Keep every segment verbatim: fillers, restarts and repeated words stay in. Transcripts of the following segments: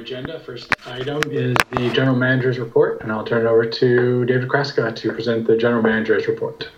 agenda. First item is the General Manager's report, and I'll turn it over to David Kraska to present the General Manager's report.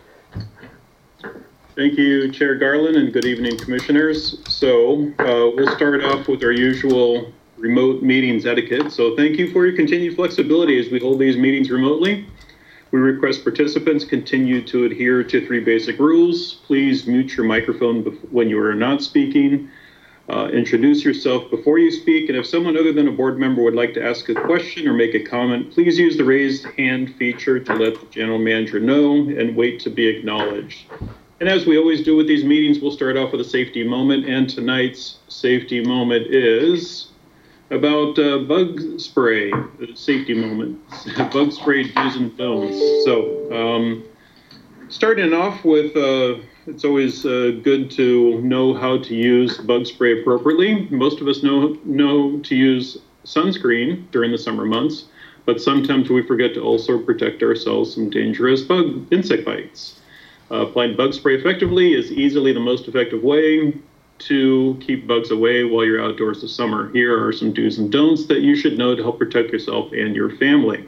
Thank you, Chair Garland, and good evening, Commissioners. So uh, we'll start off with our usual remote meetings etiquette. So thank you for your continued flexibility as we hold these meetings remotely. We request participants continue to adhere to three basic rules. Please mute your microphone when you are not speaking. Uh, introduce yourself before you speak, and if someone other than a board member would like to ask a question or make a comment, please use the raised hand feature to let the general manager know and wait to be acknowledged. And as we always do with these meetings, we'll start off with a safety moment, and tonight's safety moment is about uh, bug spray, safety moment, bug spray do's and don'ts. So um, starting off with, uh, it's always uh, good to know how to use bug spray appropriately. Most of us know, know to use sunscreen during the summer months, but sometimes we forget to also protect ourselves from dangerous bug insect bites. Uh, applying bug spray effectively is easily the most effective way to keep bugs away while you're outdoors this summer. Here are some do's and don'ts that you should know to help protect yourself and your family.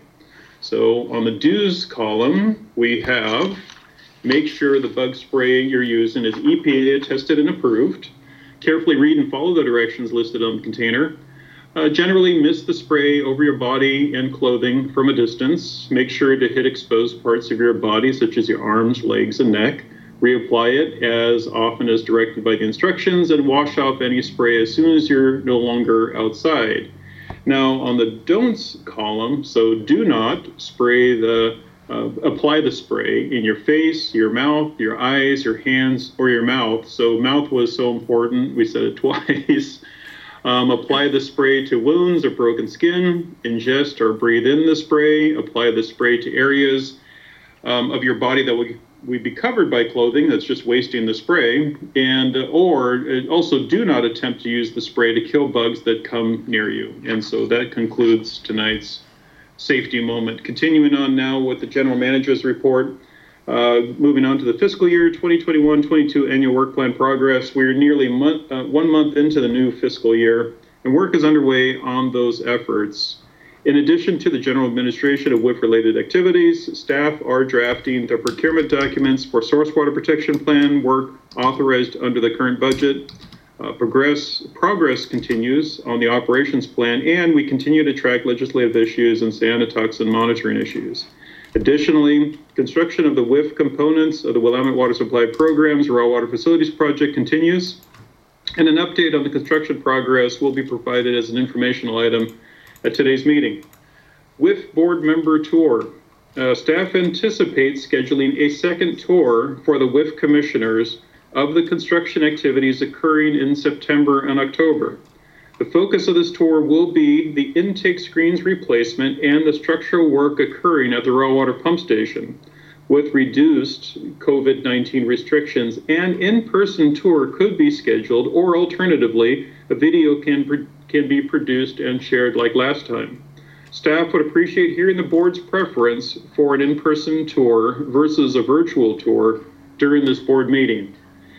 So on the do's column, we have make sure the bug spray you're using is E P A tested and approved. Carefully read and follow the directions listed on the container. Uh, generally mist the spray over your body and clothing from a distance. Make sure to hit exposed parts of your body, such as your arms, legs, and neck. Reapply it as often as directed by the instructions, and wash off any spray as soon as you're no longer outside. Now on the don'ts column, so do not spray the, uh, apply the spray in your face, your mouth, your eyes, your hands, or your mouth. So mouth was so important, we said it twice. Um, apply the spray to wounds or broken skin, ingest or breathe in the spray, apply the spray to areas um, of your body that would, would be covered by clothing, that's just wasting the spray, and uh, or uh, also do not attempt to use the spray to kill bugs that come near you. And so that concludes tonight's safety moment. Continuing on now with the General Manager's report. Uh, moving on to the fiscal year twenty twenty-one twenty-two annual work plan progress. We're nearly month, uh, one month into the new fiscal year, and work is underway on those efforts. In addition to the general administration of W I F-related activities, staff are drafting the procurement documents for source water protection plan work authorized under the current budget. Uh, progress, progress continues on the operations plan, and we continue to track legislative issues and cyanotoxin monitoring issues. Additionally, construction of the W I F components of the Willamette Water Supply Program's Raw Water Facilities Project continues, and an update on the construction progress will be provided as an informational item at today's meeting. W I F Board Member Tour. Uh, staff anticipates scheduling a second tour for the W I F Commissioners of the construction activities occurring in September and October. The focus of this tour will be the intake screens replacement and the structural work occurring at the raw water pump station. With reduced COVID nineteen restrictions, an in-person tour could be scheduled, or alternatively, a video can, can be produced and shared like last time. Staff would appreciate hearing the board's preference for an in-person tour versus a virtual tour during this board meeting.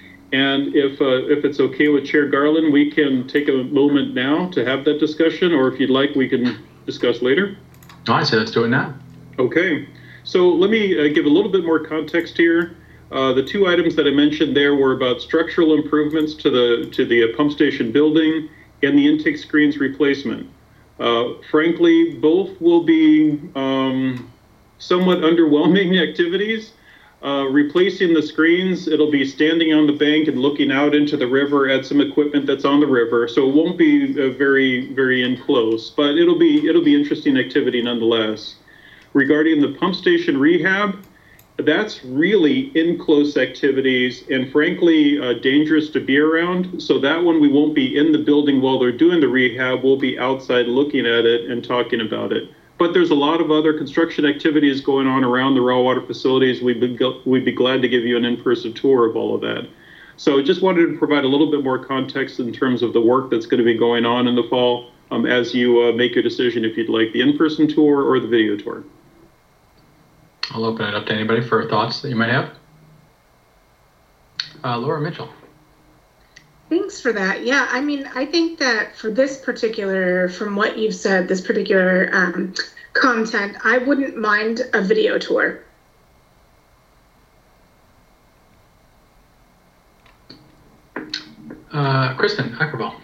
And if uh, if it's okay with Chair Garland, we can take a moment now to have that discussion, or if you'd like, we can discuss later. All right, so let's do it now. Okay, so let me uh, give a little bit more context here. Uh, the two items that I mentioned there were about structural improvements to the to the uh, pump station building and the intake screens replacement. Uh, frankly, both will be um, somewhat underwhelming activities. Uh, replacing the screens, it'll be standing on the bank and looking out into the river at some equipment that's on the river, so it won't be uh, very, very in close, but it'll be it'll be interesting activity nonetheless. Regarding the pump station rehab, that's really in close activities and frankly uh, dangerous to be around. So that one we won't be in the building while they're doing the rehab. We'll be outside looking at it and talking about it. But there's a lot of other construction activities going on around the raw water facilities. We'd be, we'd be glad to give you an in-person tour of all of that. So just wanted to provide a little bit more context in terms of the work that's going to be going on in the fall um, as you uh, make your decision if you'd like the in-person tour or the video tour. I'll open it up to anybody for thoughts that you might have. Uh, Laura Mitchell. Thanks for that. Yeah, I mean, I think that for this particular, from what you've said, this particular um, content, I wouldn't mind a video tour. Uh, Kristen Ackervall.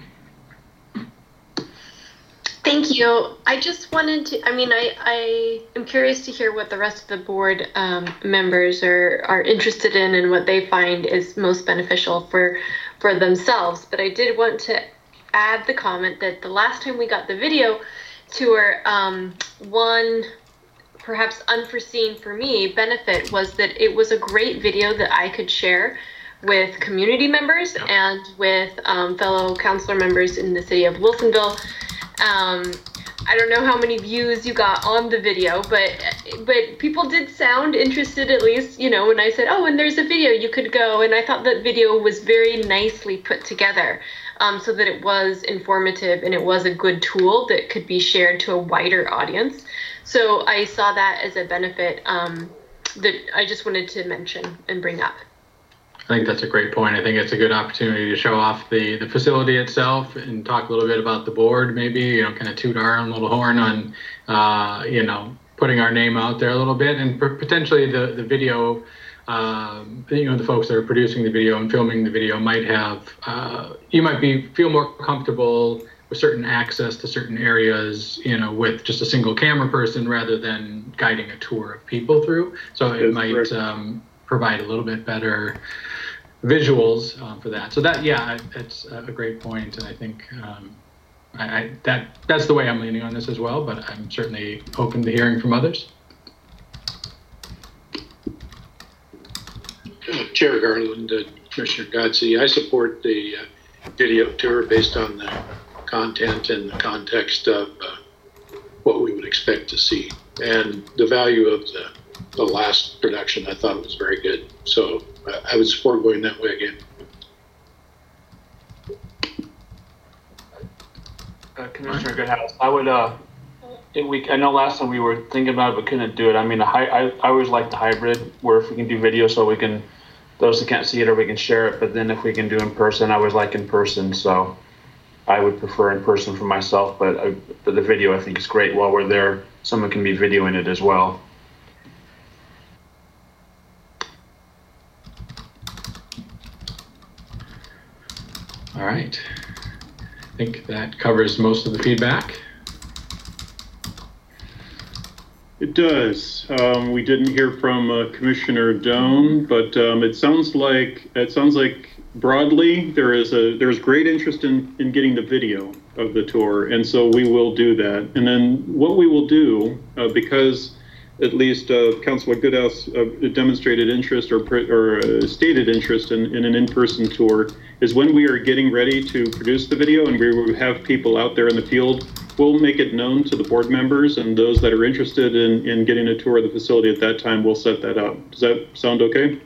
Thank you. I just wanted to, I mean, I, I am curious to hear what the rest of the board um, members are, are interested in and what they find is most beneficial for, for themselves. But I did want to add the comment that the last time we got the video tour, um, one perhaps unforeseen for me benefit was that it was a great video that I could share with community members and with um, fellow councilor members in the city of Wilsonville. Um, I don't know how many views you got on the video, but but people did sound interested, at least, you know, when I said, oh, and there's a video, you could go. And I thought that video was very nicely put together um, so that it was informative and it was a good tool that could be shared to a wider audience. So I saw that as a benefit um, that I just wanted to mention and bring up. I think that's a great point. I think it's a good opportunity to show off the, the facility itself and talk a little bit about the board, maybe, you know, kind of toot our own little horn on, uh, you know, putting our name out there a little bit, and potentially the, the video, um, you know, the folks that are producing the video and filming the video might have, uh, you might be feel more comfortable with certain access to certain areas, you know, with just a single camera person rather than guiding a tour of people through. So it might um, provide a little bit better visuals uh, for that. So that, yeah, it's a great point, and I think um, I, I, that that's the way I'm leaning on this as well. But I'm certainly open to hearing from others. Uh, Chair Garland, uh, Commissioner Godsey, I support the uh, video tour based on the content and the context of uh, what we would expect to see, and the value of the the last production. I thought it was very good, so uh, I would support going that way again. Uh, Commissioner Goodhouse, I would. Uh, it, we I know last time we were thinking about it but couldn't do it. I mean, I, I I always like the hybrid where if we can do video, so we can those that can't see it or we can share it. But then if we can do in person, I always like in person. So I would prefer in person for myself. But I, but the video I think is great. While we're there, someone can be videoing it as well. All right, I think that covers most of the feedback. It does. Um, we didn't hear from uh, Commissioner Doan, but um, it sounds like it sounds like broadly there is a there's great interest in in getting the video of the tour, and so we will do that. And then what we will do, uh, because at least uh, Councilor Goodhouse uh, demonstrated interest or, or uh, stated interest in, in an in-person tour, is when we are getting ready to produce the video and we will have people out there in the field, we'll make it known to the board members and those that are interested in, in getting a tour of the facility at that time, we'll set that up. Does that sound okay?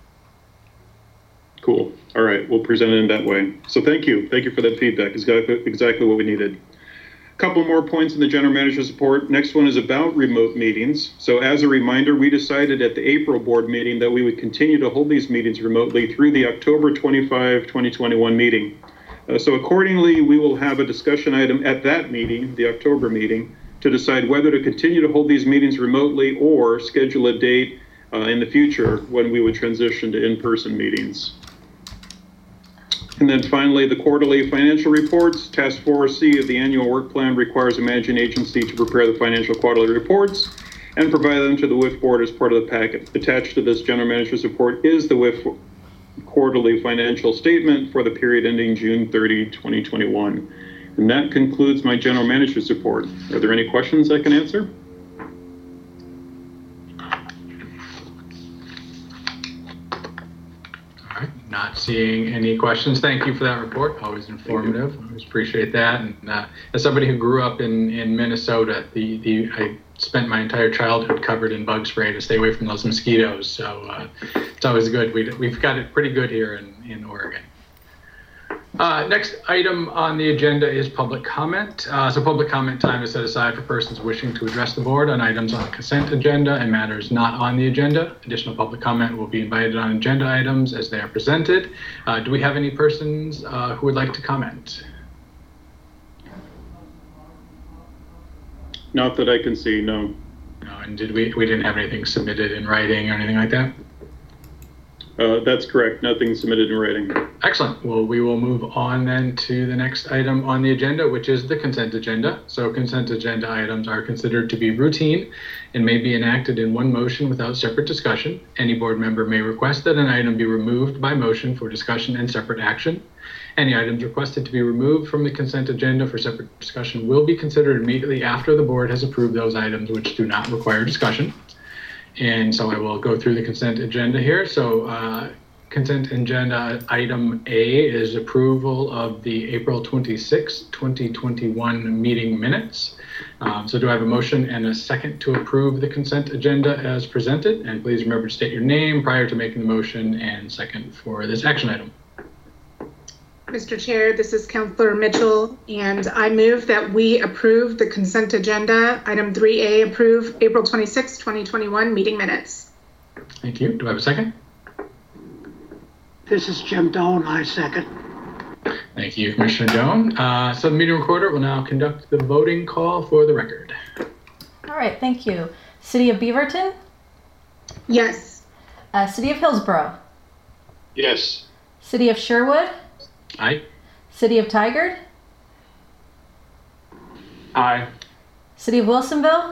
Cool. All right, we'll present it in that way. So thank you. Thank you for that feedback. It's exactly, exactly what we needed. Couple more points in the general manager's report. Next one is about remote meetings. So as a reminder, we decided at the April board meeting that we would continue to hold these meetings remotely through the October twenty-fifth, twenty twenty-one meeting. Uh, so accordingly, we will have a discussion item at that meeting, the October meeting, to decide whether to continue to hold these meetings remotely or schedule a date uh, in the future when we would transition to in-person meetings. And then finally, the quarterly financial reports. Task four C of the annual work plan requires a managing agency to prepare the financial quarterly reports and provide them to the W I F board as part of the packet. Attached to this general manager's report is the W I F quarterly financial statement for the period ending June thirtieth, twenty twenty-one. And that concludes my general manager's report. Are there any questions I can answer? Not seeing any questions. Thank you for that report. Always informative. Always appreciate that. And uh, as somebody who grew up in, in Minnesota, the, the I spent my entire childhood covered in bug spray to stay away from those mosquitoes. So uh, it's always good. We, we've got it pretty good here in, in Oregon. Uh, next item on the agenda is public comment. Uh, so public comment time is set aside for persons wishing to address the board on items on the consent agenda and matters not on the agenda. Additional public comment will be invited on agenda items as they are presented. Uh, do we have any persons uh, who would like to comment? Not that I can see, no. No, and did we, we didn't have anything submitted in writing or anything like that? Uh, that's correct. Nothing submitted in writing. Excellent. Well, we will move on then to the next item on the agenda, which is the consent agenda. So consent agenda items are considered to be routine and may be enacted in one motion without separate discussion. Any board member may request that an item be removed by motion for discussion and separate action. Any items requested to be removed from the consent agenda for separate discussion will be considered immediately after the board has approved those items which do not require discussion. And so I will go through the consent agenda here. So uh, consent agenda item A is approval of the April twenty-sixth, twenty twenty-one meeting minutes. Um, so do I have a motion and a second to approve the consent agenda as presented? And please remember to state your name prior to making the motion and second for this action item. Mister Chair, this is Councilor Mitchell, and I move that we approve the consent agenda, item three A, approve April twenty-sixth, twenty twenty-one meeting minutes. Thank you. Do I have a second? This is Jim Doan, I second. Thank you, Commissioner Doan. Uh, so the meeting recorder will now conduct the voting call for the record. All right, thank you. City of Beaverton? Yes. Uh, City of Hillsborough? Yes. City of Sherwood? Aye. City of Tigard? Aye. City of Wilsonville?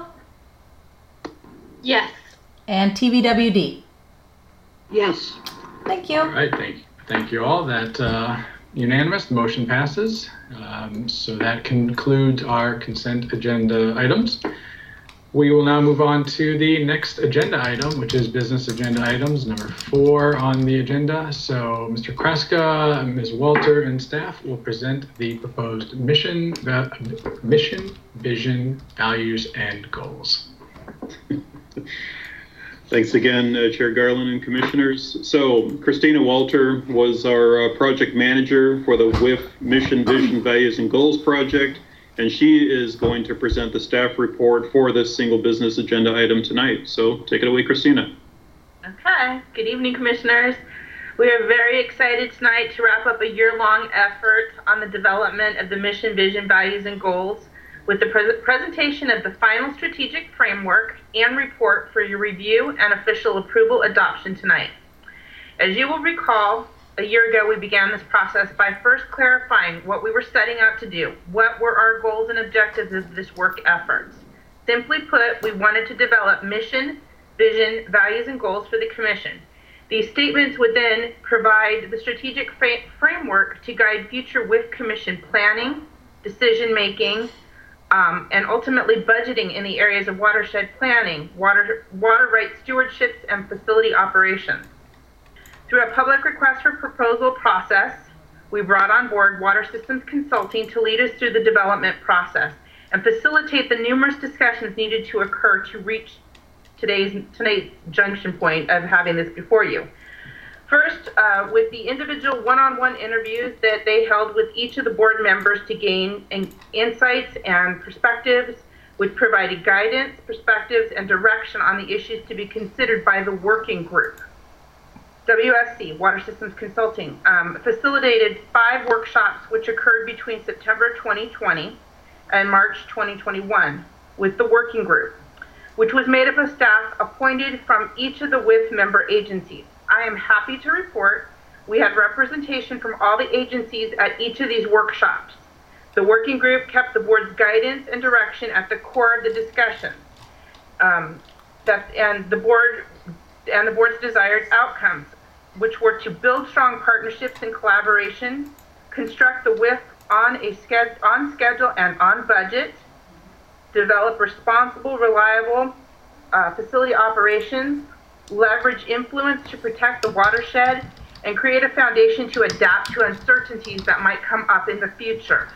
Yes. And T V W D? Yes. Thank you. All right, thank, thank you all. That uh, unanimous, the motion passes. Um, so that concludes our consent agenda items. We will now move on to the next agenda item, which is business agenda items, number four on the agenda. So Mister Kraska, Miz Walter, and staff will present the proposed mission, va- mission, vision, values, and goals. Thanks again, uh, Chair Garland and Commissioners. So Christina Walter was our uh, project manager for the W I F Mission, Vision, Values, and Goals project, and she is going to present the staff report for this single business agenda item tonight. So take it away, Christina. Okay, good evening, Commissioners. We are very excited tonight to wrap up a year-long effort on the development of the mission, vision, values, and goals with the pre presentation of the final strategic framework and report for your review and official approval adoption tonight. As you will recall, a year ago we began this process by first clarifying what we were setting out to do. What were our goals and objectives of this work effort? Simply put, we wanted to develop mission, vision, values, and goals for the Commission. These statements would then provide the strategic fra framework to guide future W I F Commission planning, decision-making, Um, and ultimately budgeting in the areas of watershed planning, water, water rights stewardships, and facility operations. Through a public request for proposal process, we brought on board Water Systems Consulting to lead us through the development process and facilitate the numerous discussions needed to occur to reach today's, today's junction point of having this before you. First, uh, with the individual one-on-one interviews that they held with each of the board members to gain in insights and perspectives, which provided guidance, perspectives, and direction on the issues to be considered by the working group. W S C, Water Systems Consulting, um, facilitated five workshops which occurred between September twenty twenty and March twenty twenty-one with the working group, which was made up of staff appointed from each of the W I F member agencies. I am happy to report we had representation from all the agencies at each of these workshops. The working group kept the board's guidance and direction at the core of the discussion, um, that, and the board and the board's desired outcomes, which were to build strong partnerships and collaboration, construct the W I F on a sched on schedule and on budget, develop responsible, reliable uh, facility operations, leverage influence to protect the watershed, and create a foundation to adapt to uncertainties that might come up in the future.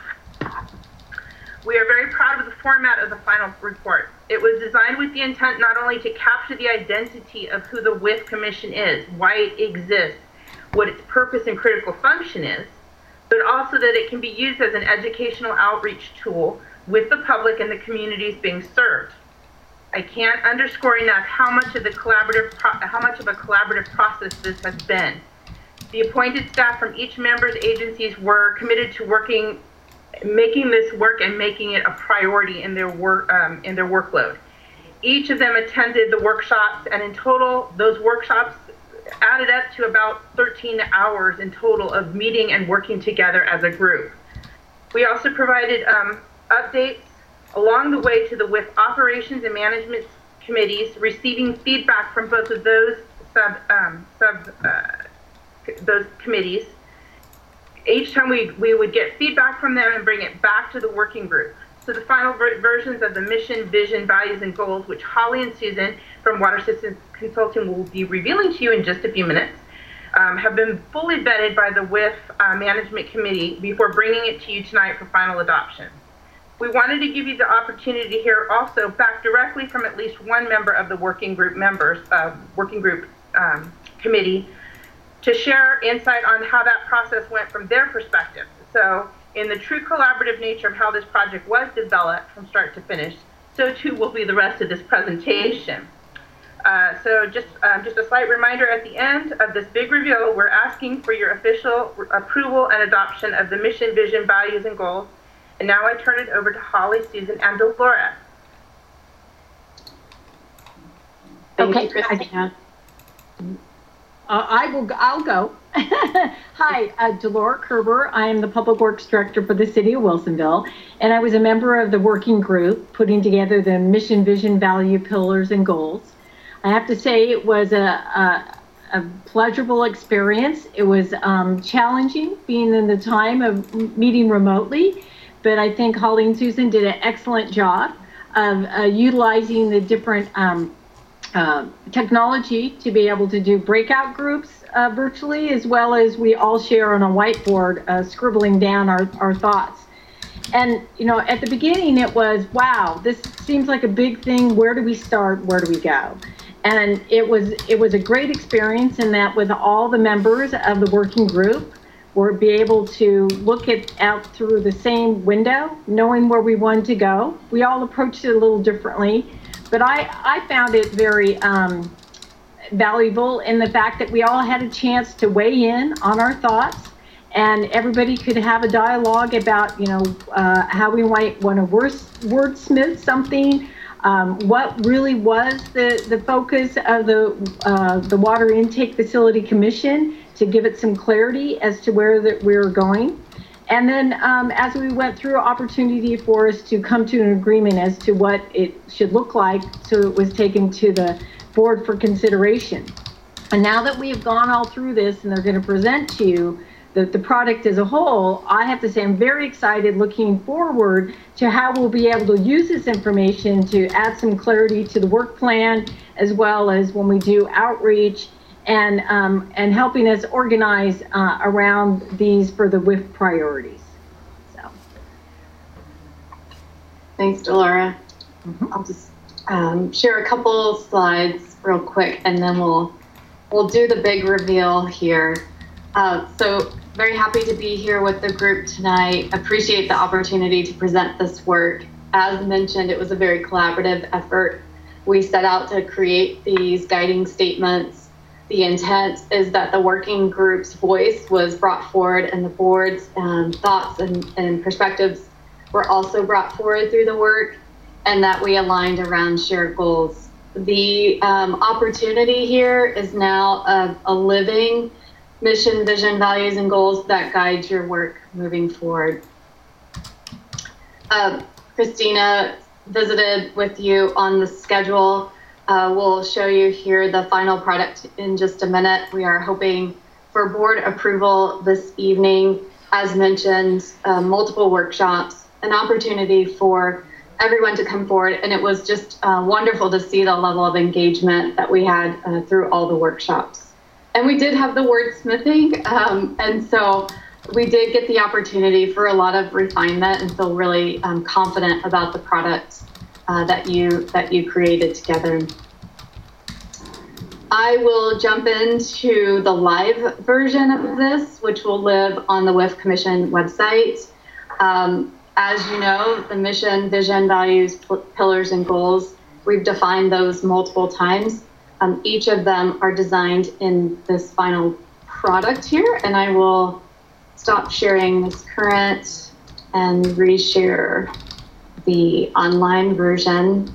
We are very proud of the format of the final report. It was designed with the intent not only to capture the identity of who the W I F Commission is, why it exists, what its purpose and critical function is, but also that it can be used as an educational outreach tool with the public and the communities being served. I can't underscore enough how much of the collaborative, how much of a collaborative process this has been. The appointed staff from each member's agencies were committed to working, making this work and making it a priority in their work, um, in their workload. Each of them attended the workshops, and in total, those workshops added up to about thirteen hours in total of meeting and working together as a group. We also provided um, updates along the way to the W I F operations and management committees, receiving feedback from both of those sub, um, sub uh, those committees. Each time we, we would get feedback from them and bring it back to the working group. So the final ver versions of the mission, vision, values, and goals, which Holly and Susan from Water Systems Consulting will be revealing to you in just a few minutes, um, have been fully vetted by the W I F uh, Management Committee before bringing it to you tonight for final adoption. We wanted to give you the opportunity to hear also back directly from at least one member of the working group members, uh, working group um, committee, to share insight on how that process went from their perspective. So in the true collaborative nature of how this project was developed from start to finish, so too will be the rest of this presentation. Uh, so just, um, just a slight reminder at the end of this big reveal, we're asking for your official approval and adoption of the mission, vision, values, and goals. And now I turn it over to Holly, Susan, and Delora. Thank okay, you, Christina. Uh, I will. I'll go. Hi, uh, Delora Kerber. I am the Public Works Director for the City of Wilsonville, and I was a member of the working group putting together the mission, vision, value, pillars, and goals. I have to say it was a, a, a pleasurable experience. It was um, challenging being in the time of meeting remotely, but I think Holly and Susan did an excellent job of uh, utilizing the different um, uh, technology to be able to do breakout groups uh, virtually, as well as we all share on a whiteboard, uh, scribbling down our, our thoughts. And, you know, at the beginning it was, wow, this seems like a big thing. Where do we start? Where do we go? And it was, it was a great experience in that with all the members of the working group, we'll be able to look at out through the same window, knowing where we wanted to go. We all approached it a little differently, but I, I found it very um, valuable in the fact that we all had a chance to weigh in on our thoughts, and everybody could have a dialogue about, you know, uh, how we might want to wordsmith something, um, what really was the, the focus of the, uh, the Water Intake Facility Commission, to give it some clarity as to where that we were going. And then um, as we went through, opportunity for us to come to an agreement as to what it should look like, so it was taken to the board for consideration. And now that we have gone all through this and they're going to present to you the, the product as a whole, I have to say I'm very excited looking forward to how we'll be able to use this information to add some clarity to the work plan, as well as when we do outreach, and um, and helping us organize uh, around these for the W I F priorities. So, thanks, Delora. Mm-hmm. I'll just um, share a couple slides real quick, and then we'll we'll do the big reveal here. Uh, so, very happy to be here with the group tonight. Appreciate the opportunity to present this work. As mentioned, it was a very collaborative effort. We set out to create these guiding statements. The intent is that the working group's voice was brought forward, and the board's um, thoughts and, and perspectives were also brought forward through the work, and that we aligned around shared goals. The um, opportunity here is now a, a living mission, vision, values, and goals that guide your work moving forward. Uh, Christina visited with you on the schedule. Uh, we'll show you here the final product in just a minute. We are hoping for board approval this evening. As mentioned, uh, multiple workshops, an opportunity for everyone to come forward, and it was just uh, wonderful to see the level of engagement that we had uh, through all the workshops. And we did have the wordsmithing, um, and so we did get the opportunity for a lot of refinement and feel really um, confident about the product Uh, that you that you created together. I will jump into the live version of this, which will live on the W I F Commission website. Um, as you know, the mission, vision, values, pillars, and goals, we've defined those multiple times. Um, each of them are designed in this final product here, and I will stop sharing this current and reshare the online version.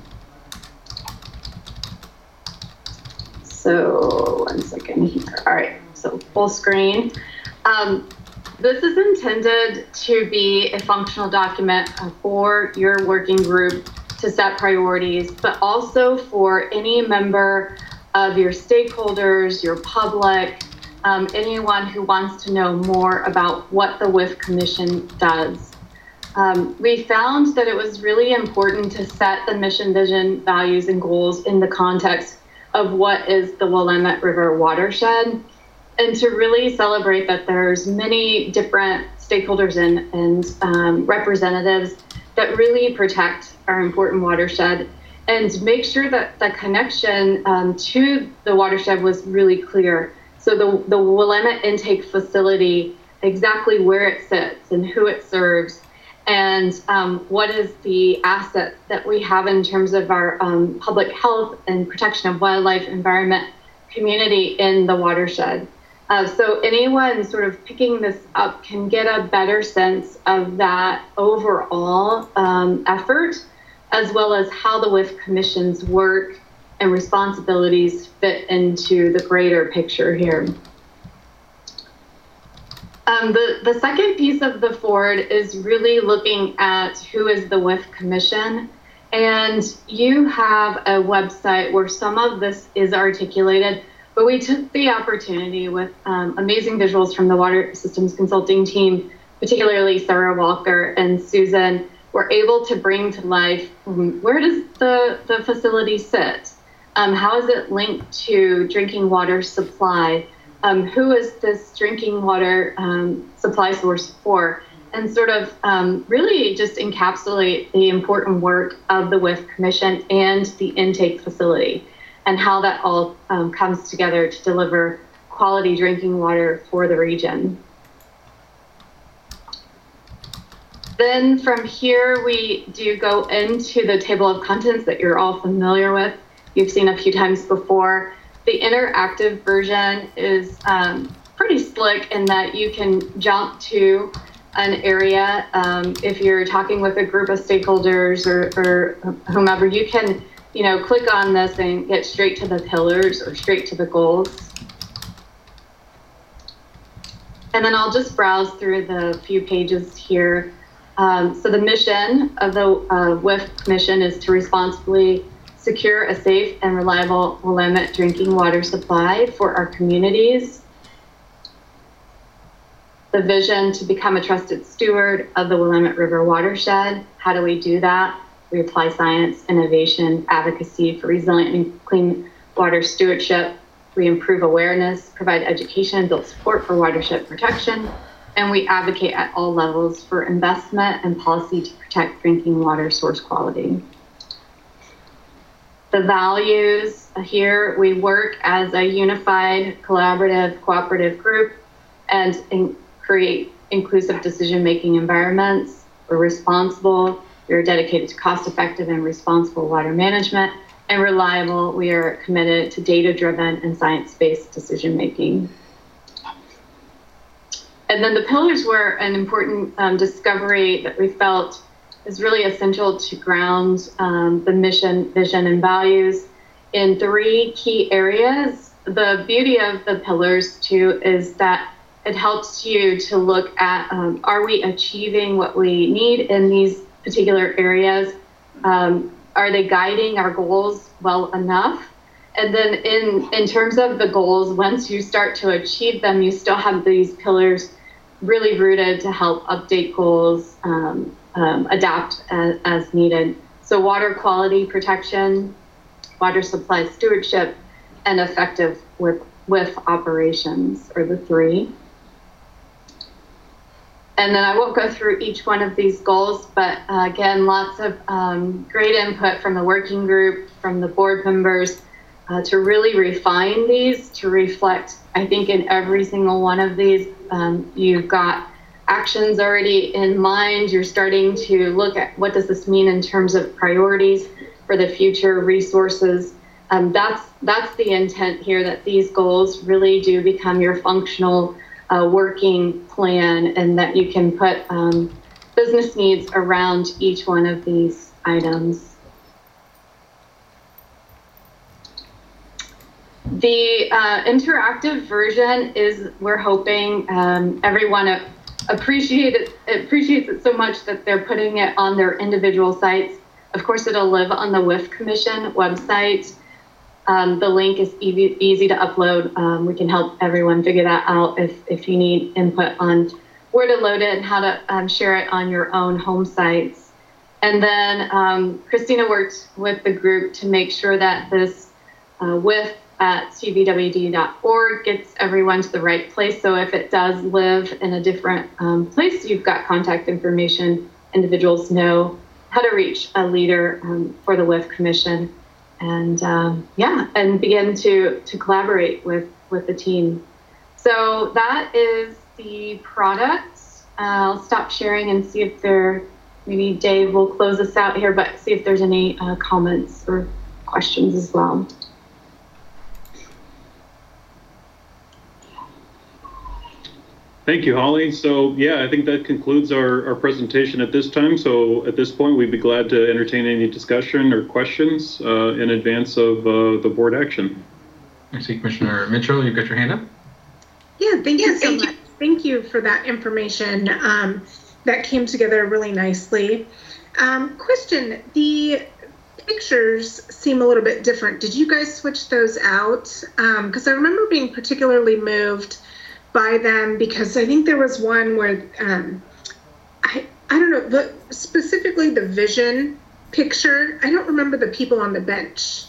So one second here. All right, so full screen. Um, this is intended to be a functional document for your working group to set priorities, but also for any member of your stakeholders, your public, um, anyone who wants to know more about what the W I F Commission does. Um, we found that it was really important to set the mission, vision, values, and goals in the context of what is the Willamette River watershed, and to really celebrate that there's many different stakeholders and, and um, representatives that really protect our important watershed, and make sure that the connection um, to the watershed was really clear. So the, the Willamette Intake Facility, exactly where it sits and who it serves, and um, what is the asset that we have in terms of our um, public health and protection of wildlife, environment, community in the watershed. Uh, so anyone sort of picking this up can get a better sense of that overall um, effort, as well as how the W I F Commission's work and responsibilities fit into the greater picture here. Um, the, the second piece of the forward is really looking at who is the W I F Commission. And you have a website where some of this is articulated, but we took the opportunity with um, amazing visuals from the Water Systems Consulting team, particularly Sarah Walker and Susan, were able to bring to life, um, where does the, the facility sit? Um, how is it linked to drinking water supply? Um, who is this drinking water um, supply source for? And sort of um, really just encapsulate the important work of the W I F Commission and the intake facility, and how that all um, comes together to deliver quality drinking water for the region. Then from here, we do go into the table of contents that you're all familiar with. You've seen a few times before. The interactive version is um, pretty slick in that you can jump to an area. Um, if you're talking with a group of stakeholders or, or whomever, you can you know, click on this and get straight to the pillars or straight to the goals. And then I'll just browse through the few pages here. Um, so the mission of the uh, W I F Commission is to responsibly secure a safe and reliable Willamette drinking water supply for our communities. The vision to become a trusted steward of the Willamette River watershed. How do we do that? We apply science, innovation, advocacy for resilient and clean water stewardship. We improve awareness, provide education, and build support for watershed protection. And we advocate at all levels for investment and policy to protect drinking water source quality. The values here, we work as a unified, collaborative, cooperative group and in, create inclusive decision-making environments. We're responsible. We are dedicated to cost-effective and responsible water management, and reliable. We are committed to data-driven and science-based decision-making. And then the pillars were an important um, discovery that we felt is really essential to ground um, the mission, vision, and values in three key areas. The beauty of the pillars, too, is that it helps you to look at, um, are we achieving what we need in these particular areas? Um, are they guiding our goals well enough? And then in, in terms of the goals, once you start to achieve them, you still have these pillars really rooted to help update goals, um, um, adapt as, as needed. So water quality protection, water supply stewardship, and effective with, with operations are the three. And then I won't go through each one of these goals, but uh, again, lots of um, great input from the working group, from the board members, uh, to really refine these to reflect, I think in every single one of these, um, you've got actions already in mind. You're starting to look at what does this mean in terms of priorities for the future, resources. Um, that's that's the intent here, that these goals really do become your functional uh, working plan, and that you can put um, business needs around each one of these items. The uh, interactive version is, we're hoping um, everyone appreciate it, appreciates it so much that they're putting it on their individual sites. Of course, it'll live on the W I F Commission website. Um, the link is easy, easy to upload. Um, we can help everyone figure that out if, if you need input on where to load it and how to um, share it on your own home sites. And then um, Christina worked with the group to make sure that this uh, W I F at C V W D dot org gets everyone to the right place. So if it does live in a different um, place, you've got contact information. Individuals know how to reach a leader um, for the W I F Commission, and um, yeah, and begin to to collaborate with with the team. So that is the product. Uh, I'll stop sharing and see if there, maybe Dave will close us out here, but see if there's any uh, comments or questions as well. Thank you, Holly. So yeah, I think that concludes our, our presentation at this time. So at this point, we'd be glad to entertain any discussion or questions uh, in advance of uh, the board action. I see Commissioner Mitchell, you've got your hand up. Yeah, thank you so much. Thank you for that information. Um, that came together really nicely. Um, question, the pictures seem a little bit different. Did you guys switch those out? Because um, I remember being particularly moved by them, because I think there was one where um, I I don't know, the, specifically the vision picture. I don't remember the people on the bench.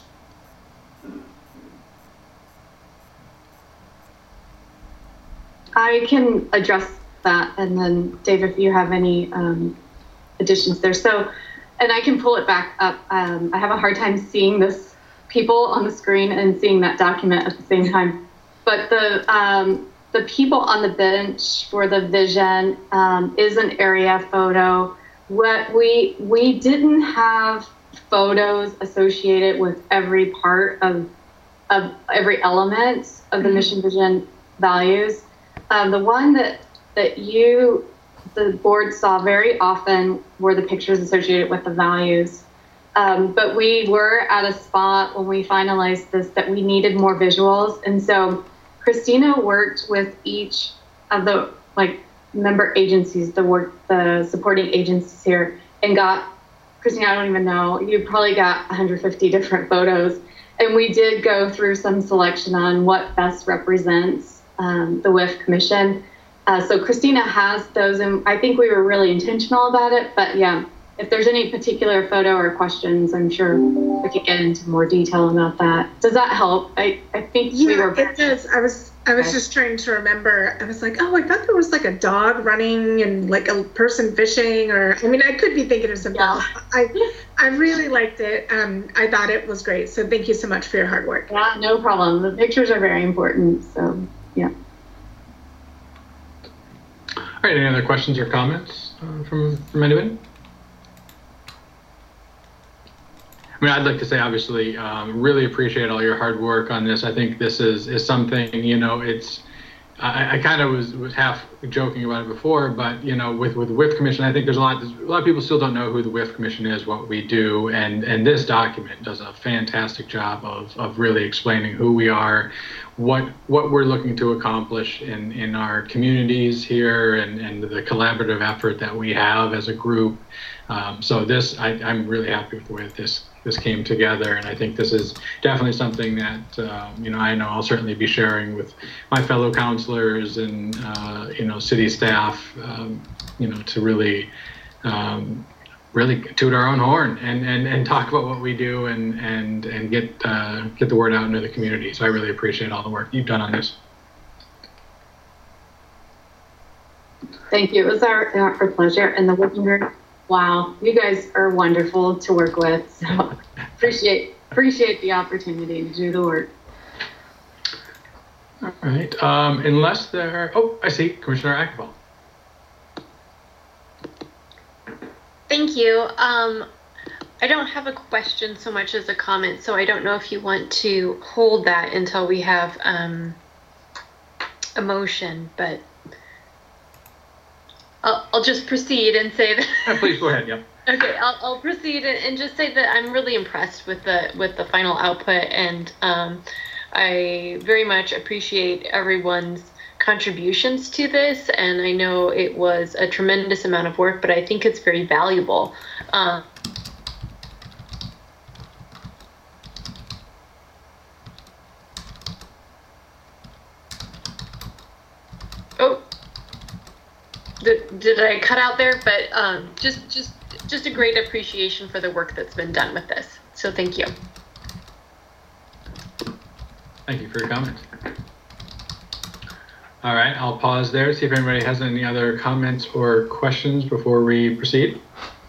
I can address that, and then Dave, if you have any um, additions there. So, and I can pull it back up. Um, I have a hard time seeing this people on the screen and seeing that document at the same time. But the um, the people on the bench for the vision um, is an area photo. What we we didn't have photos associated with every part of of every element of the mission, vision, values. Um, the one that that you, the board saw very often were the pictures associated with the values. Um, but we were at a spot when we finalized this that we needed more visuals. And so Christina worked with each of the like member agencies, the work, the supporting agencies here, and got, Christina, I don't even know, you probably got one hundred fifty different photos. And we did go through some selection on what best represents um, the W I F Commission. Uh, so Christina has those, and I think we were really intentional about it. But yeah, if there's any particular photo or questions, I'm sure we could get into more detail about that. Does that help? I, I think yeah, we were. it does. I was I was okay. just trying to remember. I was like, oh, I thought there was like a dog running and like a person fishing, or I mean, I could be thinking of something yeah. else. I I really liked it. Um, I thought it was great. So thank you so much for your hard work. Yeah, no problem. The pictures are very important. So yeah. All right, any other questions or comments uh, from, from anybody? I mean, I'd like to say, obviously, um, really appreciate all your hard work on this. I think this is, is something, you know, it's, I, I kind of was, was half joking about it before, but, you know, with, with the W I F Commission, I think there's a lot, there's, a lot of people still don't know who the W I F Commission is, what we do, and, and this document does a fantastic job of, of really explaining who we are, what what we're looking to accomplish in, in our communities here, and, and the collaborative effort that we have as a group. Um, so this, I, I'm really happy with the way that this this came together, and I think this is definitely something that uh, you know I know I'll certainly be sharing with my fellow counselors and uh, you know city staff, um, you know to really um, really toot our own horn and, and, and talk about what we do and and and get uh, get the word out into the community. So I really appreciate all the work you've done on this. Thank you. It was our our pleasure, and the working group. Wow, you guys are wonderful to work with. So appreciate appreciate the opportunity to do the work. All right. Um, unless there, oh, I see Commissioner Akval. Thank you. Um, I don't have a question so much as a comment, so I don't know if you want to hold that until we have um, a motion, but I'll, I'll just proceed and say that. Yeah, please go ahead. Yep. Okay, I'll, I'll proceed and, and just say that I'm really impressed with the with the final output, and um, I very much appreciate everyone's contributions to this, and I know it was a tremendous amount of work, but I think it's very valuable. Um, oh, did, did I cut out there? But um, just just just a great appreciation for the work that's been done with this. So thank you. Thank you for your comments. All right, I'll pause there, see if anybody has any other comments or questions before we proceed.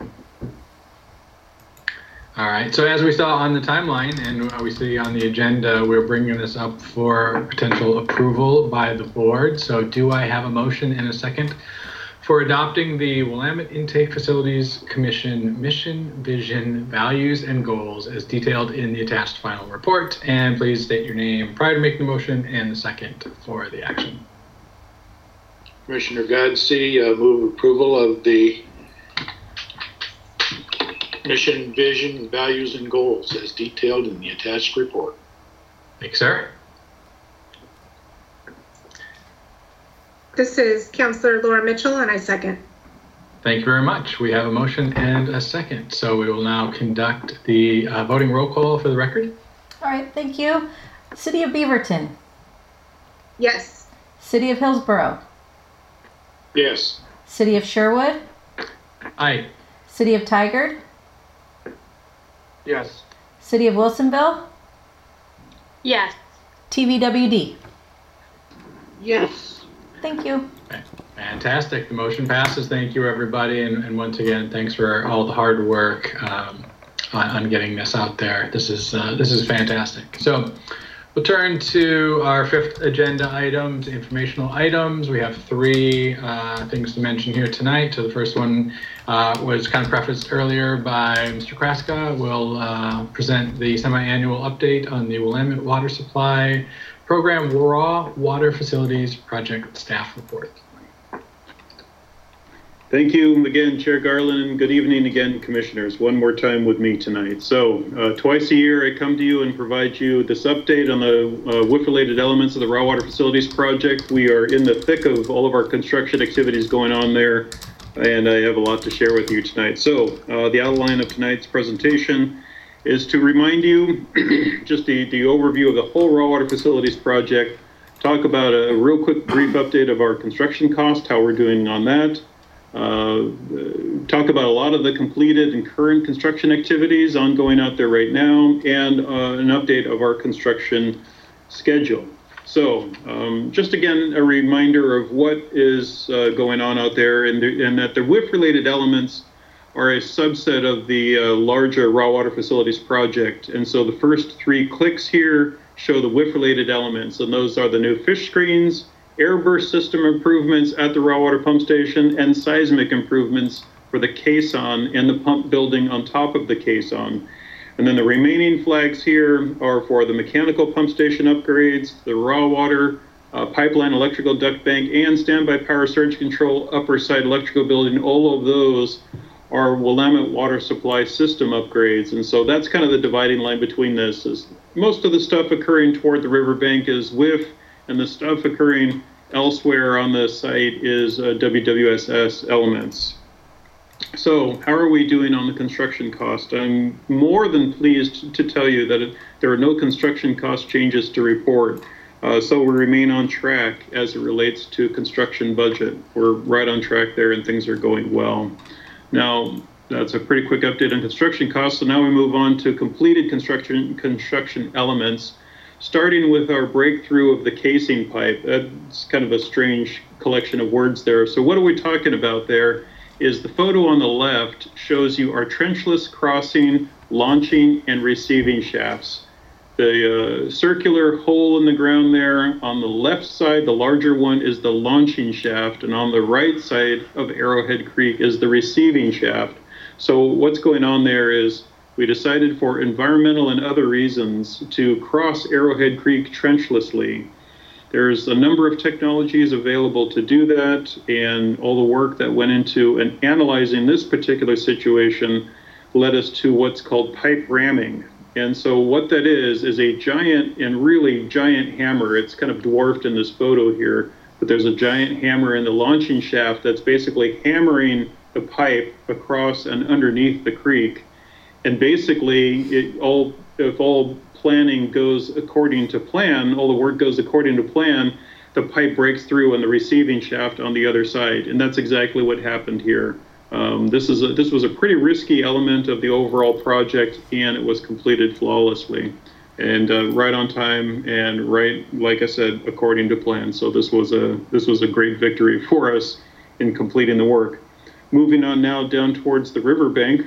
All right, so as we saw on the timeline and we see on the agenda, we're bringing this up for potential approval by the board. So do I have a motion and a second for adopting the Willamette Intake Facilities Commission mission, vision, values, and goals as detailed in the attached final report? And please state your name prior to making the motion and the second for the action. Commissioner Godsey, uh, move approval of the mission, vision, values, and goals as detailed in the attached report. Thank you, sir. This is Councilor Laura Mitchell, and I second. Thank you very much. We have a motion and a second. So we will now conduct the uh, voting roll call for the record. All right, thank you. City of Beaverton. Yes. City of Hillsborough. Yes. City of Sherwood. Aye. City of Tigard. Yes. City of Wilsonville. Yes. T V W D. Yes. Thank you. Okay. Fantastic. The motion passes. Thank you, everybody. And, and once again, thanks for all the hard work um, on, on getting this out there. This is uh, this is fantastic. So we'll turn to our fifth agenda item, to informational items. We have three uh, things to mention here tonight. So the first one uh, was kind of prefaced earlier by Mister Kraska. We'll uh, present the semi-annual update on the Willamette Water Supply Program Raw Water Facilities Project Staff Report. Thank you again, Chair Garland, and good evening again, Commissioners. One more time with me tonight. So uh, twice a year I come to you and provide you this update on the uh, W I F-related elements of the Raw Water Facilities Project. We are in the thick of all of our construction activities going on there, and I have a lot to share with you tonight. So uh, the outline of tonight's presentation is to remind you just the, the overview of the whole Raw Water Facilities Project, talk about a real quick brief update of our construction cost, how we're doing on that, uh, talk about a lot of the completed and current construction activities ongoing out there right now, and uh, an update of our construction schedule. So um, just again, a reminder of what is uh, going on out there, and, the, and that the W I F-related elements are a subset of the uh, larger Raw Water Facilities Project. And so the first three clicks here show the W I F-related elements, and those are the new fish screens, air burst system improvements at the raw water pump station, and seismic improvements for the caisson and the pump building on top of the caisson. And then the remaining flags here are for the mechanical pump station upgrades, the raw water uh, pipeline electrical duct bank, and standby power surge control upper side electrical building. All of those are Willamette water supply system upgrades. And so that's kind of the dividing line between this. Is most of the stuff occurring toward the riverbank is W I F, and the stuff occurring elsewhere on the site is uh, W W S S elements. So how are we doing on the construction cost? I'm more than pleased to tell you that it, there are no construction cost changes to report. Uh, so we remain on track as it relates to construction budget. We're right on track there, and things are going well. Now, that's a pretty quick update on construction costs. So now we move on to completed construction construction elements, starting with our breakthrough of the casing pipe. That's kind of a strange collection of words there. So what are we talking about there is the photo on the left shows you our trenchless crossing launching and receiving shafts. The uh, circular hole in the ground there on the left side, the larger one, is the launching shaft, and on the right side of Arrowhead Creek is the receiving shaft. So what's going on there is we decided for environmental and other reasons to cross Arrowhead Creek trenchlessly. There's a number of technologies available to do that, and all the work that went into and analyzing this particular situation led us to what's called pipe ramming. And so what that is, is a giant and really giant hammer. It's kind of dwarfed in this photo here, but there's a giant hammer in the launching shaft that's basically hammering the pipe across and underneath the creek. And basically, it all, if all planning goes according to plan, all the work goes according to plan, the pipe breaks through on the receiving shaft on the other side. And that's exactly what happened here. Um, this is a, this was a pretty risky element of the overall project, and it was completed flawlessly and uh, right on time and right, like I said, according to plan. So this was a this was a great victory for us in completing the work. Moving on now down towards the riverbank,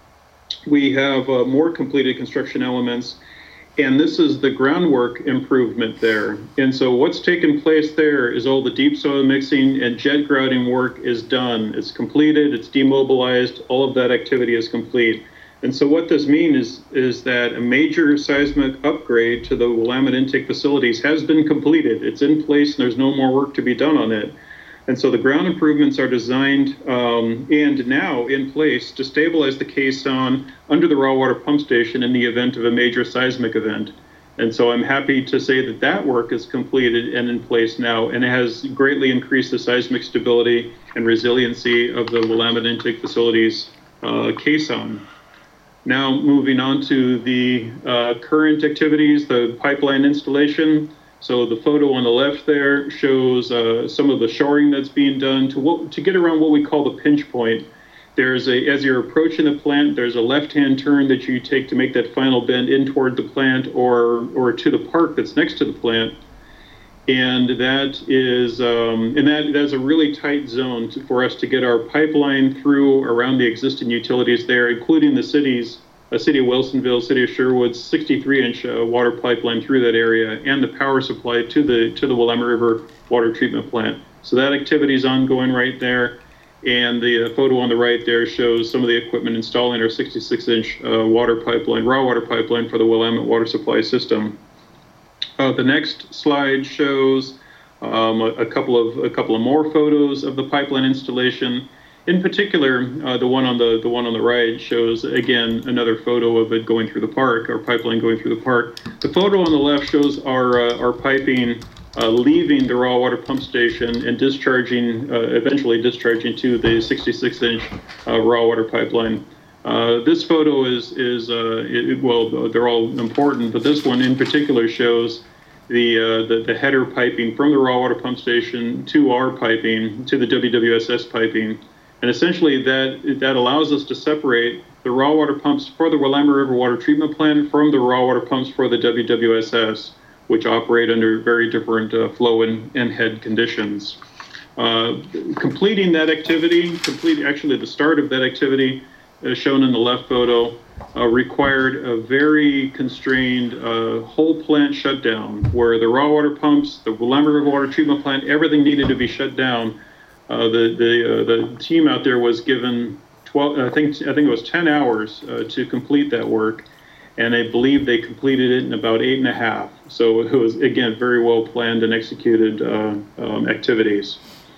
we have uh, more completed construction elements. And this is the groundwork improvement there. And so what's taken place there is all the deep soil mixing and jet grouting work is done. It's completed, it's demobilized, all of that activity is complete. And so what this means is, is that a major seismic upgrade to the Willamette intake facilities has been completed. It's in place and there's no more work to be done on it. And so the ground improvements are designed um, and now in place to stabilize the caisson under the raw water pump station in the event of a major seismic event. And so I'm happy to say that that work is completed and in place now, and it has greatly increased the seismic stability and resiliency of the Willamette intake facilities uh, caisson. Now moving on to the uh, current activities, the pipeline installation. So the photo on the left there shows uh, some of the shoring that's being done to what, to get around what we call the pinch point. There's a, as you're approaching the plant, there's a left-hand turn that you take to make that final bend in toward the plant or or to the park that's next to the plant. And that is, um, and that that's a really tight zone to, for us to get our pipeline through around the existing utilities there, including the cities. A city of Wilsonville, city of Sherwood, sixty-three inch uh, water pipeline through that area, and the power supply to the to the Willamette River water treatment plant. So that activity is ongoing right there, and the uh, photo on the right there shows some of the equipment installing our sixty-six inch uh, water pipeline, raw water pipeline for the Willamette water supply system. Uh, the next slide shows um, a, a couple of a couple of more photos of the pipeline installation. In particular, uh, the one on the the one on the right shows again another photo of it going through the park, our pipeline going through the park. The photo on the left shows our uh, our piping uh, leaving the raw water pump station and discharging, uh, eventually discharging to the sixty-six inch uh, raw water pipeline. Uh, this photo is is uh, it, well, they're all important, but this one in particular shows the, uh, the the header piping from the raw water pump station to our piping to the W W S S piping. And essentially that that allows us to separate the raw water pumps for the Willamette River water treatment plant from the raw water pumps for the W W S S, which operate under very different uh, flow and, and head conditions. Uh, completing that activity, complete actually the start of that activity, as shown in the left photo, uh, required a very constrained uh, whole plant shutdown, where the raw water pumps, the Willamette River water treatment plant, everything needed to be shut down. Uh, the the uh, the team out there was given twelve. I think I think it was ten hours uh, to complete that work, and I believe they completed it in about eight and a half. So it was again very well planned and executed uh, um, activities.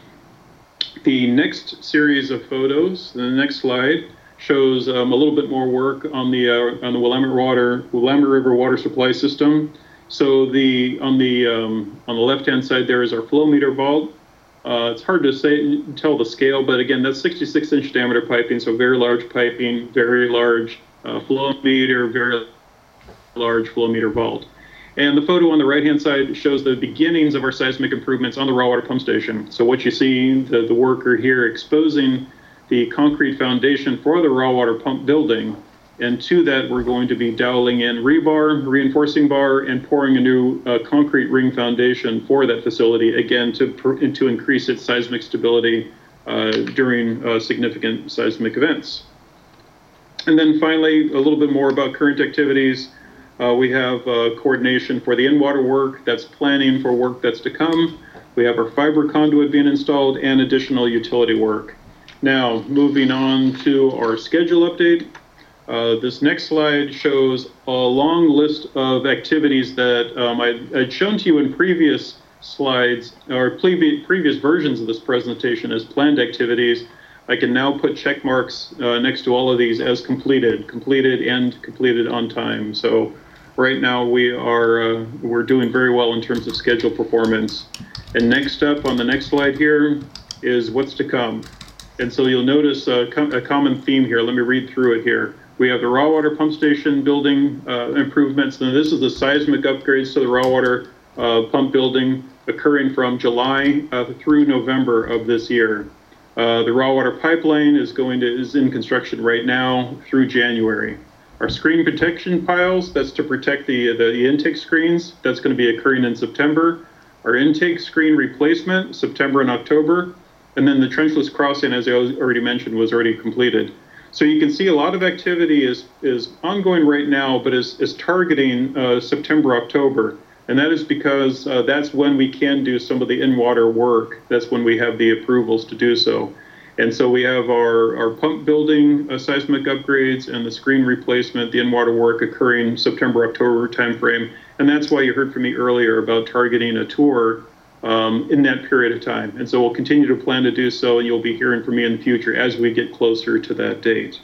The next series of photos, the next slide, shows um, a little bit more work on the uh, on the Willamette water Willamette River water supply system. So the on the um, on the left hand side there is our flow meter vault. Uh, it's hard to say, tell the scale, but again, that's sixty-six inch diameter piping, so very large piping, very large uh, flow meter, very large flow meter vault. And the photo on the right-hand side shows the beginnings of our seismic improvements on the raw water pump station. So what you see, the, the worker here exposing the concrete foundation for the raw water pump building. And to that, we're going to be doweling in rebar, reinforcing bar, and pouring a new uh, concrete ring foundation for that facility, again, to, to increase its seismic stability uh, during uh, significant seismic events. And then finally, a little bit more about current activities. Uh, we have uh, coordination for the in-water work, that's planning for work that's to come. We have our fiber conduit being installed and additional utility work. Now, moving on to our schedule update. Uh, this next slide shows a long list of activities that um, I, I'd shown to you in previous slides or previous, previous versions of this presentation as planned activities. I can now put check marks uh, next to all of these as completed, completed and completed on time. So right now we are, uh, we're doing very well in terms of schedule performance. And next up on the next slide here is what's to come. And so you'll notice a, com a common theme here. Let me read through it here. We have the raw water pump station building uh, improvements. And this is the seismic upgrades to the raw water uh, pump building occurring from July uh, through November of this year. Uh, the raw water pipeline is going to is in construction right now through January. Our screen protection piles, that's to protect the, the, the intake screens, that's going to be occurring in September. Our intake screen replacement, September and October. And then the trenchless crossing, as I already mentioned, was already completed. So you can see a lot of activity is, is ongoing right now, but is, is targeting uh, September, October. And that is because uh, that's when we can do some of the in-water work. That's when we have the approvals to do so. And so we have our, our pump building uh, seismic upgrades and the screen replacement, the in-water work occurring September, October timeframe. And that's why you heard from me earlier about targeting a tour um, in that period of time. And so we'll continue to plan to do so, and you'll be hearing from me in the future as we get closer to that date.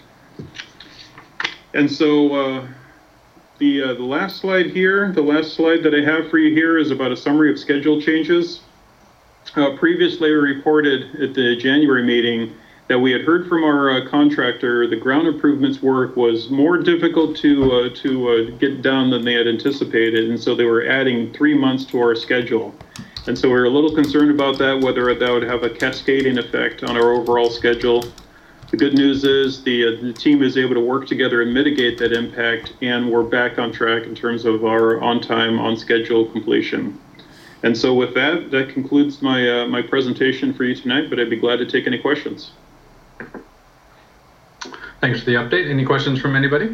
And so, uh, The, uh, the last slide here, the last slide that I have for you here is about a summary of schedule changes. Uh, previously, we reported at the January meeting that we had heard from our uh, contractor the ground improvements work was more difficult to, uh, to uh, get done than they had anticipated, and so they were adding three months to our schedule. And so we were a little concerned about that, whether that would have a cascading effect on our overall schedule. The good news is the, uh, the team is able to work together and mitigate that impact, and we're back on track in terms of our on-time, on-schedule completion. And so with that, that concludes my, uh, my presentation for you tonight, but I'd be glad to take any questions. Thanks for the update. Any questions from anybody?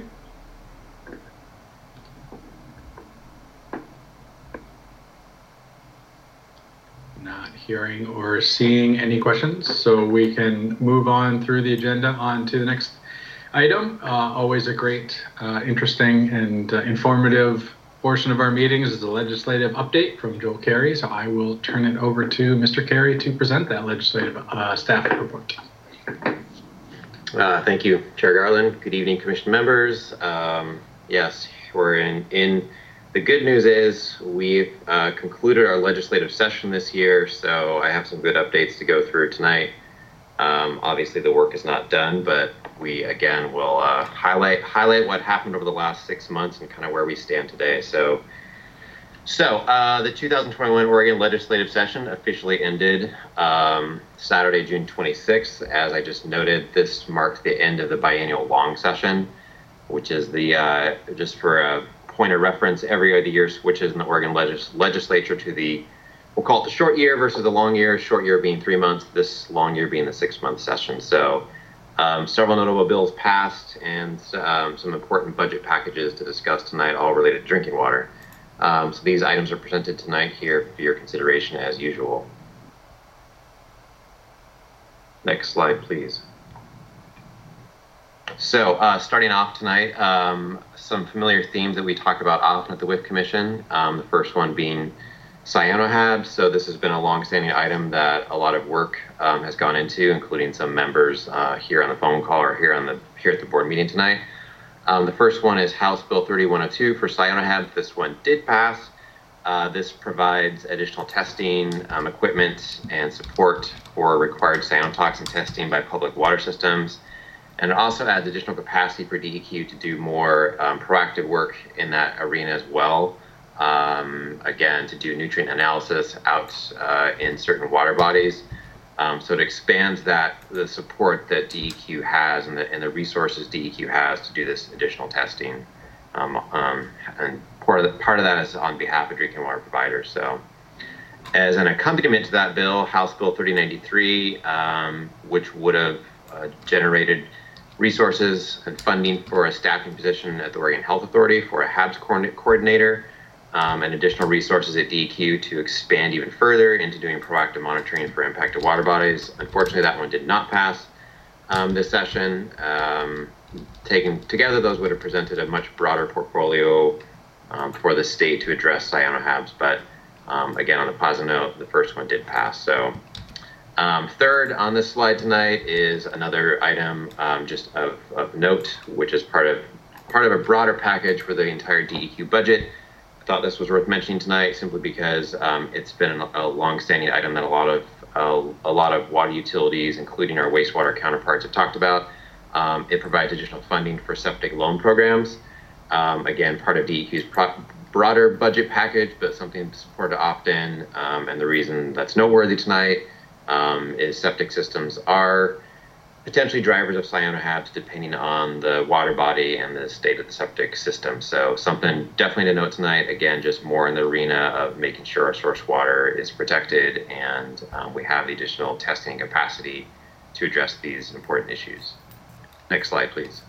Not hearing or seeing any questions, so we can move on through the agenda on to the next item. Uh, always a great, uh, interesting, and uh, informative portion of our meetings is the legislative update from Joel Carey. So I will turn it over to Mister Carey to present that legislative uh, staff report. Uh, thank you, Chair Garland. Good evening, Commission members. Um, yes, we're in in. The good news is we've uh, concluded our legislative session this year, so I have some good updates to go through tonight. Um, obviously, the work is not done, but we again will uh, highlight highlight what happened over the last six months and kind of where we stand today. So, so uh, the two thousand twenty-one Oregon legislative session officially ended um, Saturday, June twenty-sixth. As I just noted, this marks the end of the biennial long session, which is the uh, just for a point of reference, every other year switches in the Oregon legis legislature to the, we'll call it the short year versus the long year, short year being three months, this long year being the six month session. So um, several notable bills passed and um, some important budget packages to discuss tonight, all related to drinking water. Um, so these items are presented tonight here for your consideration as usual. Next slide, please. So uh, starting off tonight, um, some familiar themes that we talk about often at the W I F Commission. Um, the first one being cyanohab. So this has been a long-standing item that a lot of work um, has gone into, including some members uh, here on the phone call or here on the here at the board meeting tonight. Um, the first one is House Bill thirty-one oh two for cyanohab. This one did pass. Uh, this provides additional testing, um, equipment, and support for required cyanotoxin testing by public water systems. And it also adds additional capacity for D E Q to do more um, proactive work in that arena as well. Um, again, to do nutrient analysis out uh, in certain water bodies. Um, so it expands that the support that D E Q has and the, and the resources D E Q has to do this additional testing. Um, um, and part of, the, part of that is on behalf of drinking water providers. So as an accompaniment to that bill, House Bill thirty ninety-three, um, which would have uh, generated resources and funding for a staffing position at the Oregon Health Authority for a H A B S coordinator, um, and additional resources at D E Q to expand even further into doing proactive monitoring for impacted water bodies. Unfortunately, that one did not pass um, this session. Um, taken together, those would have presented a much broader portfolio um, for the state to address cyanoHABs, but um, again, on a positive note, the first one did pass. So. Um, third on this slide tonight is another item um, just of, of note, which is part of part of a broader package for the entire D E Q budget. I thought this was worth mentioning tonight simply because um, it's been a, a long-standing item that a lot of uh, a lot of water utilities, including our wastewater counterparts, have talked about. Um, it provides additional funding for septic loan programs. Um, again, part of D E Q's pro broader budget package, but something supported often. Um, and the reason that's noteworthy tonight Um, is septic systems are potentially drivers of cyanoHABs depending on the water body and the state of the septic system. So something definitely to note tonight, again, just more in the arena of making sure our source water is protected and um, we have the additional testing capacity to address these important issues. Next slide, please.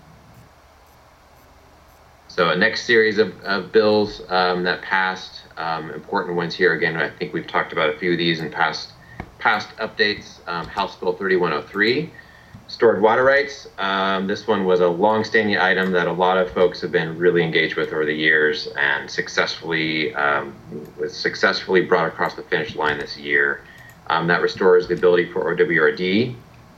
So a next series of, of bills um, that passed, um, important ones here. Again, I think we've talked about a few of these in past Past updates. um, House Bill thirty-one oh three, stored water rights. Um, this one was a long-standing item that a lot of folks have been really engaged with over the years and successfully um, was successfully brought across the finish line this year. Um, that restores the ability for O W R D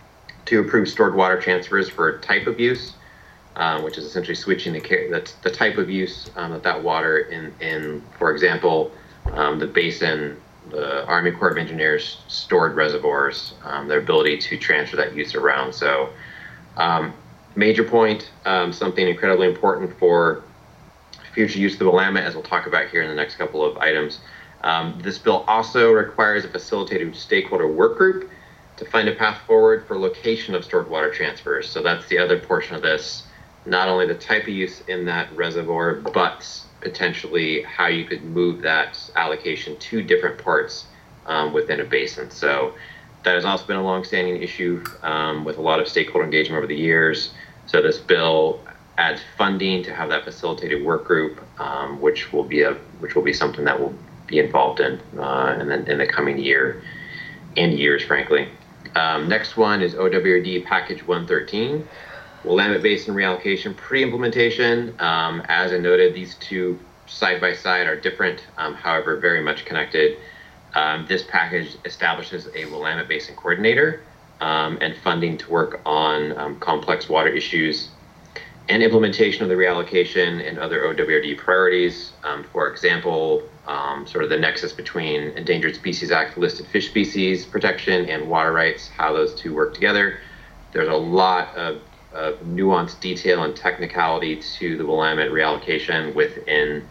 to approve stored water transfers for type of use, uh, which is essentially switching the, the, the type of use um, of that water in, in for example, um, the basin, the Army Corps of Engineers stored reservoirs, um, their ability to transfer that use around. So um, major point, um, something incredibly important for future use of the Willamette, as we'll talk about here in the next couple of items. Um, this bill also requires a facilitated stakeholder work group to find a path forward for location of stored water transfers. So that's the other portion of this, not only the type of use in that reservoir, but potentially how you could move that allocation to different parts um, within a basin. So that has also been a long-standing issue um, with a lot of stakeholder engagement over the years. So this bill adds funding to have that facilitated work group, um, which will be a which will be something that will be involved in uh, in, the, in the coming year and years, frankly. Um, next one is O W R D Package one thirteen. Willamette Basin reallocation pre-implementation. Um, as I noted, these two side by side are different, um, however, very much connected. Um, this package establishes a Willamette Basin coordinator um, and funding to work on um, complex water issues and implementation of the reallocation and other O W R D priorities. Um, for example, um, sort of the nexus between Endangered Species Act listed fish species protection and water rights, how those two work together. There's a lot of of nuanced detail and technicality to the Willamette reallocation within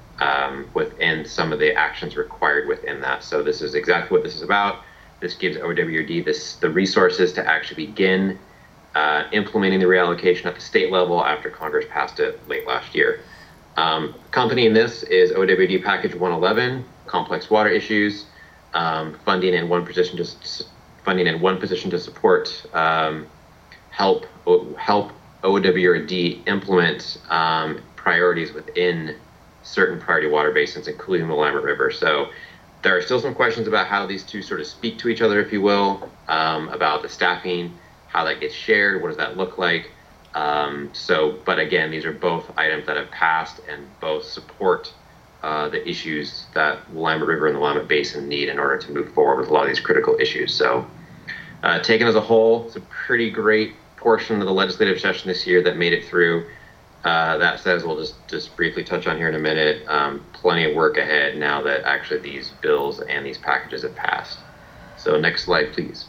um, within some of the actions required within that. So this is exactly what this is about. This gives O W R D this the resources to actually begin uh, implementing the reallocation at the state level after Congress passed it late last year. Um, accompanying this is O W R D Package one eleven, complex water issues, um, funding in one position to funding in one position to support um, help help O W R D implement um, priorities within certain priority water basins, including the Willamette River. So there are still some questions about how these two sort of speak to each other, if you will, um, about the staffing, how that gets shared, what does that look like. Um, so, but again, these are both items that have passed and both support uh, the issues that Willamette River and the Willamette Basin need in order to move forward with a lot of these critical issues. So uh, taken as a whole, it's a pretty great portion of the legislative session this year that made it through. Uh, that says, we'll just, just briefly touch on here in a minute. Um, plenty of work ahead now that actually these bills and these packages have passed. So next slide, please.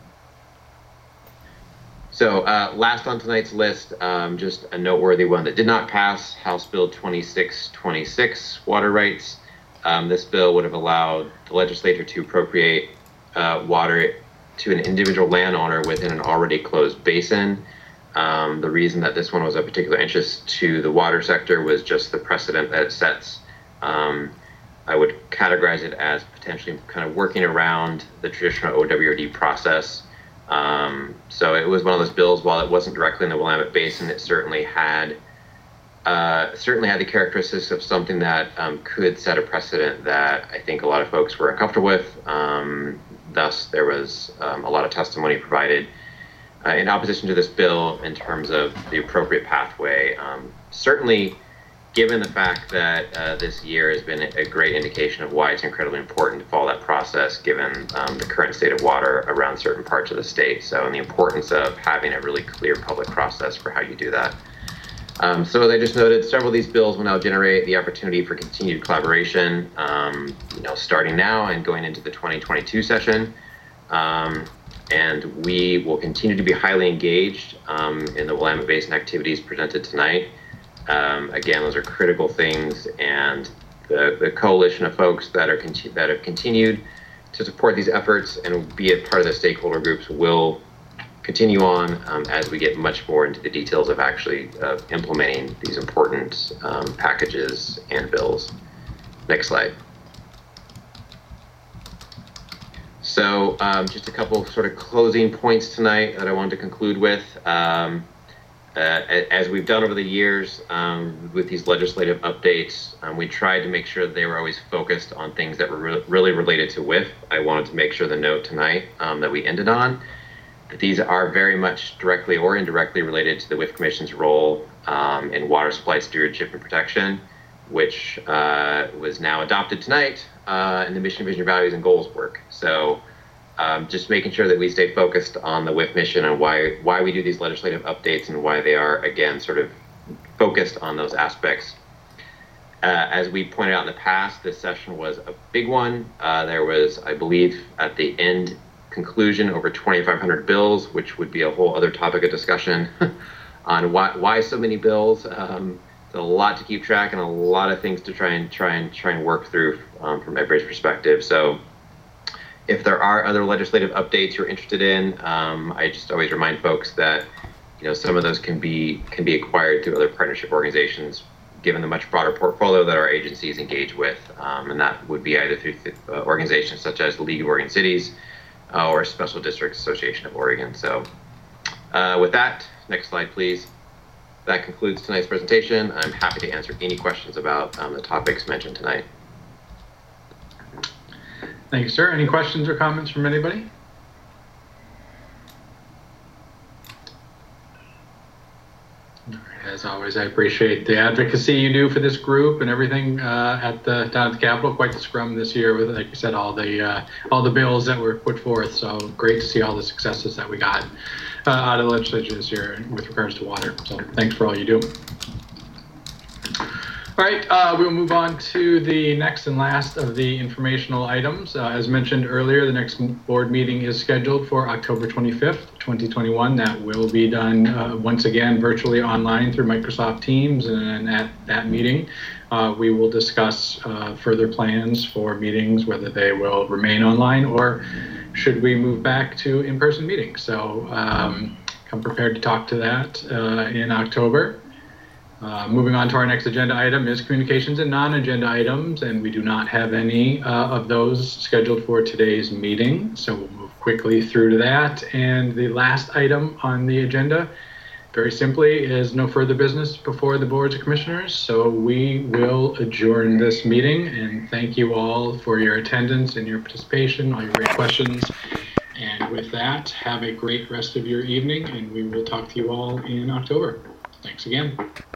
So uh, last on tonight's list, um, just a noteworthy one that did not pass, House Bill twenty-six twenty-six, water rights. Um, this bill would have allowed the legislature to appropriate uh, water to an individual landowner within an already closed basin. Um, the reason that this one was of particular interest to the water sector was just the precedent that it sets. Um, I would categorize it as potentially kind of working around the traditional O W R D process Um, so it was one of those bills, while it wasn't directly in the Willamette Basin, it certainly had uh, certainly had the characteristics of something that um, could set a precedent that I think a lot of folks were uncomfortable with. Um, thus, there was um, a lot of testimony provided uh, in opposition to this bill in terms of the appropriate pathway. Um, certainly, given the fact that uh, this year has been a great indication of why it's incredibly important to follow that process, given um, the current state of water around certain parts of the state. So, and the importance of having a really clear public process for how you do that. Um, so as I just noted, several of these bills will now generate the opportunity for continued collaboration, um, you know, starting now and going into the twenty twenty-two session. Um, and we will continue to be highly engaged um, in the Willamette Basin activities presented tonight. Um, again, those are critical things, and the, the coalition of folks that are conti- that have continued to support these efforts and be a part of the stakeholder groups will continue on um, as we get much more into the details of actually uh, implementing these important um, packages and bills. Next slide. So um, just a couple sort of closing points tonight that I wanted to conclude with. Um, Uh, as we've done over the years um, with these legislative updates, um, we tried to make sure that they were always focused on things that were re- really related to W I F. I wanted to make sure the note tonight um, that we ended on, that these are very much directly or indirectly related to the W I F Commission's role um, in water supply stewardship and protection, which uh, was now adopted tonight uh, in the mission, vision, values, and goals work. So Um, just making sure that we stay focused on the W I F mission and why why we do these legislative updates and why they are, again, sort of focused on those aspects. Uh, as we pointed out in the past, this session was a big one. Uh, there was, I believe, at the end conclusion, over twenty-five hundred bills, which would be a whole other topic of discussion on why why so many bills. Um, it's a lot to keep track and a lot of things to try and try and try and work through um, from everybody's perspective. So, if there are other legislative updates you're interested in, um, I just always remind folks that, you know, some of those can be can be acquired through other partnership organizations, given the much broader portfolio that our agencies engage with, um, and that would be either through uh, organizations such as the League of Oregon Cities uh, or Special Districts Association of Oregon. So, uh, with that, next slide, please. That concludes tonight's presentation. I'm happy to answer any questions about um, the topics mentioned tonight. Thank you, sir. Any questions or comments from anybody? As always, I appreciate the advocacy you do for this group and everything uh, at the down at the Capitol. Quite the scrum this year with, like you said, all the uh, all the bills that were put forth. So great to see all the successes that we got uh, out of the legislature this year with regards to water. So thanks for all you do. All right, uh, we'll move on to the next and last of the informational items. Uh, as mentioned earlier, the next board meeting is scheduled for October twenty-fifth, twenty twenty-one. That will be done uh, once again virtually online through Microsoft Teams. And at that meeting, uh, we will discuss uh, further plans for meetings, whether they will remain online or should we move back to in-person meetings. So um, come prepared to talk to that uh, in October. Uh, moving on to our next agenda item is communications and non-agenda items, and we do not have any uh, of those scheduled for today's meeting, so we'll move quickly through to that. And the last item on the agenda, very simply, is no further business before the boards of commissioners, so we will adjourn this meeting, and thank you all for your attendance and your participation, all your great questions. And with that, have a great rest of your evening, and we will talk to you all in October. Thanks again.